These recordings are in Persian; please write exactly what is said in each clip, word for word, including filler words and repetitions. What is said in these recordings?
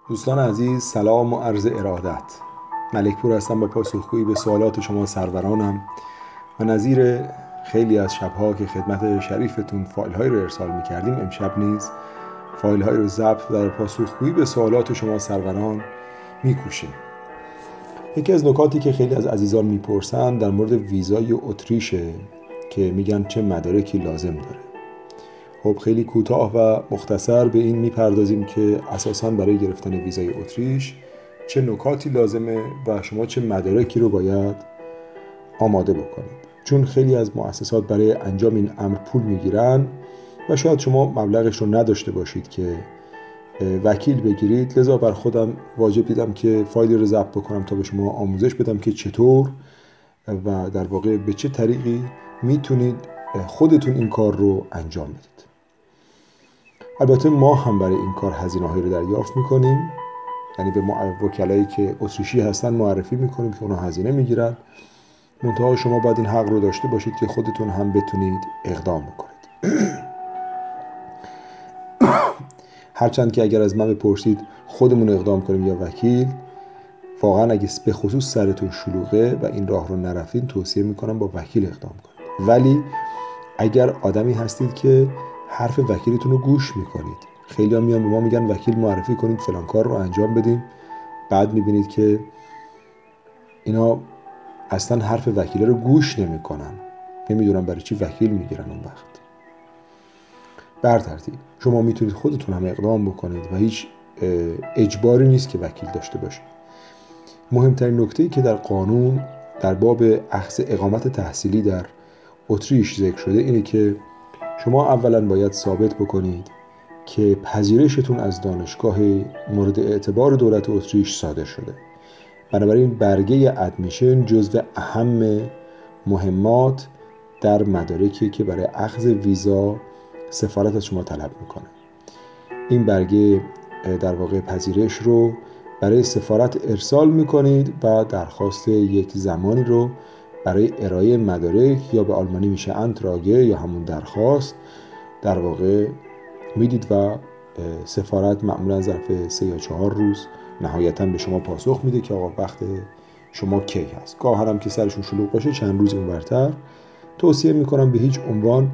دوستان عزیز، سلام و عرض ارادت. ملک پور هستم با پاسخگویی به سوالات شما سرورانم و نظیر خیلی از شبها که خدمت شریفتون فایل های رو ارسال می کردیم، امشب نیز فایل های رو ضبط در پاسخگویی به سوالات شما سروران می کوشیم. یکی از نکاتی که خیلی از عزیزان می پرسند در مورد ویزای اتریشه که میگن چه مدارکی لازم داره. خب خیلی کوتاه و مختصر به این میپردازیم که اساساً برای گرفتن ویزای اتریش چه نکاتی لازمه و شما چه مدارکی رو باید آماده بکنید. چون خیلی از مؤسسات برای انجام این امر پول میگیرن و شاید شما مبلغش رو نداشته باشید که وکیل بگیرید، لذا بر خودم واجب دیدم که فایلی رو ضبط بکنم تا به شما آموزش بدم که چطور و در واقع به چه طریقی میتونید خودتون این کار رو انجام بدید. البته ما هم برای این کار هزینه‌هایی رو دریافت می‌کنیم، یعنی به وکلایی که اتریشی هستن معرفی می‌کنیم که اونها هزینه می‌گیرن. منتها شما باید این حق رو داشته باشید که خودتون هم بتونید اقدام بکنید. هرچند که اگر از من بپرسید خودمون اقدام کنیم یا وکیل، واقعا اگه به خصوص سرتون شلوغه و این راه رو نرفتین، توصیه می‌کنم با وکیل اقدام کنید. ولی اگر آدمی هستید که حرف وکیلتون رو گوش میکنید، خیلی ها میان به ما میگن وکیل معرفی کنید فلان کار رو انجام بدیم، بعد میبینید که اینا اصلا حرف وکیل رو گوش نمیکنن، نمیدونن برای چی وکیل میگیرن. اون وقت بر ترتیب شما میتونید خودتون هم اقدام بکنید و هیچ اجباری نیست که وکیل داشته باشید. مهمترین نکته‌ای که در قانون در باب اخذ اقامت تحصیلی در اتریش ذکر شده اینه که شما اولا باید ثابت بکنید که پذیرشتون از دانشگاه مورد اعتبار دولت اتریش صادر شده. بنابراین برگه ادمیشن جزو اهم مهمات در مدارکی که برای اخذ ویزا سفارت از شما طلب میکنه. این برگه در واقع پذیرش رو برای سفارت ارسال میکنید و درخواست یک زمانی رو برای ارائه مدارک، یا به آلمانی میشه انتراگه یا همون درخواست، در واقع میدید و سفارت معمولا ظرف سه یا چهار روز نهایتا به شما پاسخ میده که آقا وقت شما کی هست. گاه هم که سرشون شلوغ باشه چند روز اونورتر. توصیه میکنم به هیچ عنوان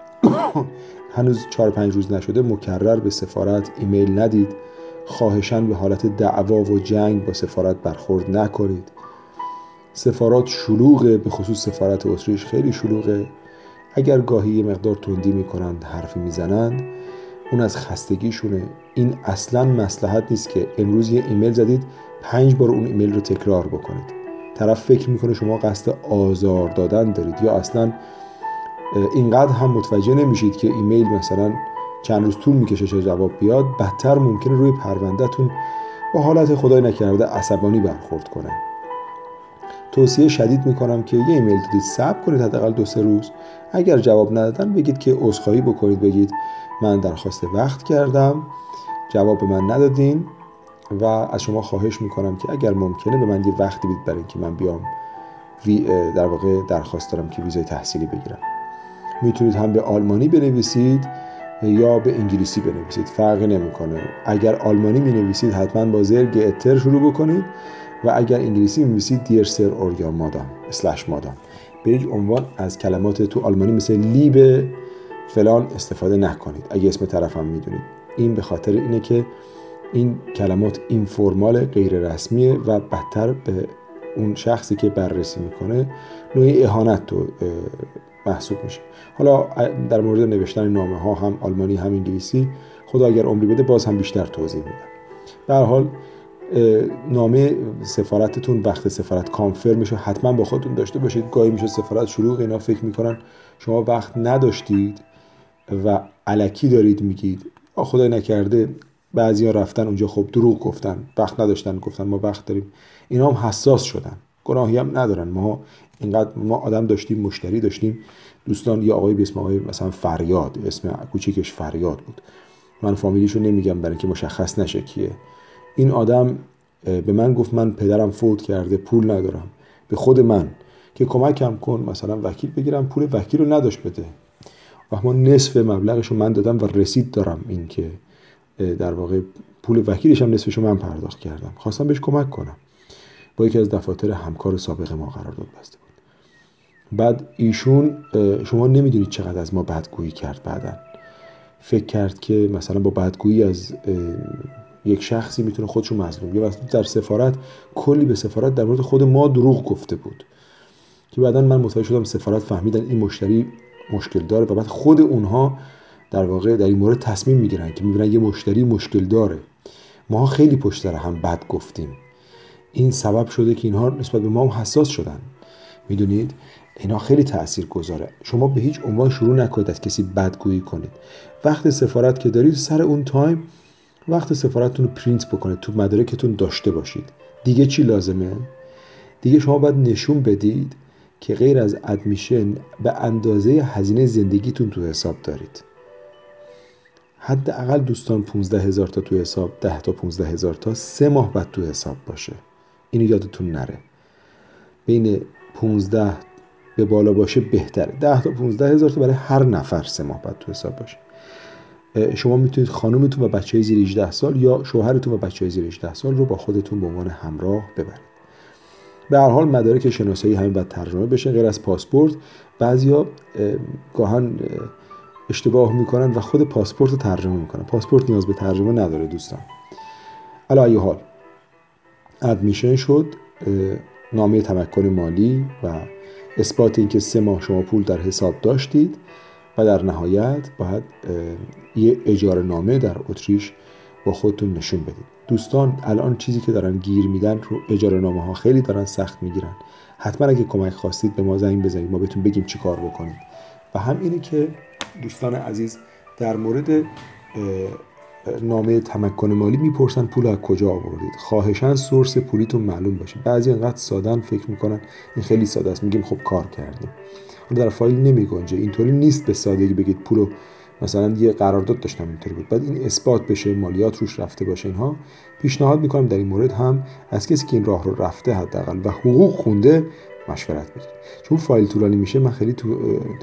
هنوز چهار پنج روز نشده مکرر به سفارت ایمیل ندید. خواهشاً به حالت دعوا و جنگ با سفارت برخورد نکنید. سفارات شلوغه، به خصوص سفارت اتریش خیلی شلوغه. اگر گاهی یه مقدار تندی میکنند، حرفی میزنند، اون از خستگیشونه. این اصلاً مصلحت نیست که امروز یه ایمیل زدید پنج بار اون ایمیل رو تکرار بکنید. طرف فکر میکنه شما قصد آزار دادن دارید، یا اصلاً اینقدر هم متوجه نمیشید که ایمیل مثلا چند روز طول میکشه تا جواب بیاد. بدتر ممکنه روی پروندهتون با حالت خدای نکرده عصبانی برخورد کنه. توصیه شدید میکنم که یه ایمیل دادید صبر کنید حداقل دو سه روز. اگر جواب ندادن بگید که عذرخواهی بکنید، بگید من درخواست وقت کردم، جواب به من ندادین و از شما خواهش میکنم که اگر ممکنه به من یه وقتی بدید برای اینکه من بیام در واقع درخواست دارم که ویزای تحصیلی بگیرم. میتونید هم به آلمانی بنویسید یا به انگلیسی بنویسید، فرقی نمیکنه. اگر آلمانی مینویسید حتما با زرگ اتر شروع بکنید و اگر انگلیسی می‌نویسید دیر سر اور یا مادام اسلش مادام. به هیچ عنوان از کلمات تو آلمانی مثل لیب فلان استفاده نکنید اگه اسم طرفم میدونید. این به خاطر اینه که این کلمات اینفورمال، غیر رسمیه و بدتر به اون شخصی که بررسی میکنه نوعی اهانت تو محسوب میشه. حالا در مورد نوشتن نامه ها هم آلمانی هم انگلیسی، خدا اگر عمری بده باز هم بیشتر توضیح میدم. به هر حال نامه سفارتتون وقت سفارت کانفرمش رو حتما با خودتون داشته باشید. گاهی میشه سفارت شلوغ، اینا فکر میکنن شما وقت نداشتید و الکی دارید میگید. خدای نکرده بعضیا رفتن اونجا خب دروغ گفتن، وقت نداشتن، گفتن ما وقت داریم. اینا هم حساس شدن، گناهی هم ندارن. ما اینقدر ما آدم داشتیم، مشتری داشتیم. دوستان یه آقای به اسم آقای مثلا فریاد، اسم کوچیکش فریاد بود، من فامیلیشو نمیگم برای اینکه مشخص نشه کیه. این آدم به من گفت من پدرم فوت کرده، پول ندارم، به خود من که کمکم کن مثلا وکیل بگیرم. پول وکیل رو نداشت بده و ما نصف مبلغش رو من دادم و رسید دارم این که در واقع پول وکیلش هم نصفشو من پرداخت کردم. خواستم بهش کمک کنم. با یکی از دفاتر همکار سابق ما قرارداد بسته بود. بعد ایشون شما نمیدونید چقدر از ما بدگویی کرد. بعدن فکر کرد که مثلا با بدگویی از یک شخصی میتونه خودشو مظلوم. یا در سفارت کلی به سفارت در مورد خود ما دروغ گفته بود که بعدن من متوجه شدم سفارت فهمیدن این مشتری مشکل داره و بعد خود اونها در واقع در این مورد تصمیم میگیرن که میبینن یه مشتری مشکل داره. ما خیلی پشت سر هم بد گفتیم. این سبب شده که اینها نسبت به ما حساس شدن. میدونید اینا خیلی تأثیر گذاره. شما به هیچ عنوان شروع نکنید از کسی بدگویی کنید. وقت سفارت که دارید سر اون تایم وقت سفارتتون رو پرینت بکنید، تو مدارکتون داشته باشید. دیگه چی لازمه؟ دیگه شما باید نشون بدید که غیر از ادمیشن به اندازه هزینه زندگیتون تو حساب دارید. حداقل دوستان پونزده هزار تا تو حساب، ده تا پونزده هزار تا سه ماه بعد تو حساب باشه. اینو یادتون نره. بین پونزده به بالا باشه بهتره. ده تا پونزده هزار تا برای هر نفر سه ماه بعد تو حساب باشه. شما میتونید خانومتون و بچهای زیر هجده سال یا شوهرتون و بچهای زیر هجده سال رو با خودتون به عنوان همراه ببرید. به هر حال مدارک شناسایی همین باید ترجمه بشه غیر از پاسپورت. بعضیا گاهن اشتباه میکنن و خود پاسپورت رو ترجمه میکنن. پاسپورت نیاز به ترجمه نداره دوستان. علی ای حال ادمیشن شد، نامه تمکن مالی و اثبات اینکه سه ماه شما پول در حساب داشتید و در نهایت باید یه اجاره نامه در اتریش با خودتون نشون بدید. دوستان الان چیزی که دارن گیر میدن رو اجاره نامه ها خیلی دارن سخت میگیرن. حتما اگه کمک خواستید به ما زنگ بزنید، ما بهتون بگیم چی کار بکنید. و هم اینه که دوستان عزیز در مورد نامه تمکن مالی میپرسن پول از کجا آوردید. خواهشاً سورس پولیتون معلوم باشه. بعضی انقدر ساده‌ان فکر میکنن این خیلی ساده است، میگیم خب کار کردیم. اون در فایل نمیگنجه. اینطوری نیست به سادگی بگید پولو مثلا یه قرارداد داشتم اینطوری بود بعد این اثبات بشه، مالیات روش رفته باشه. اینها پیشنهاد میکنم در این مورد هم از کسی که این راه رو رفته حداقل و حقوق خونده مشورت بگیرید. چون فایل طولانی میشه من خیلی تو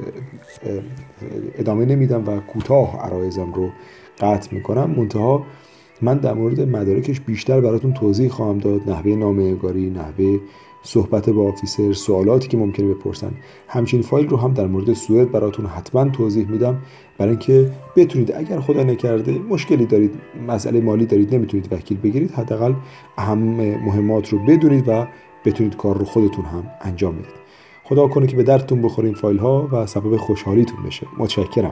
ادامه نمیدم و کوتاه عرایضم رو قطع میکنم. منتها من در مورد مدارکش بیشتر براتون توضیح خواهم داد، نحوه نامه‌نگاری، نحوه صحبت با آفیسر، سوالاتی که ممکنه بپرسن. همچین فایل رو هم در مورد سوئد براتون حتما توضیح میدم برای اینکه بتونید اگر خدا نکرده مشکلی دارید، مسئله مالی دارید، نمیتونید وکیل بگیرید، حداقل اهم مهمات رو بدونید و بتونید کار رو خودتون هم انجام بدید. خدا کنه که به دردتون بخوره این فایل ها و سبب خوشحالیتون بشه. متشکرم.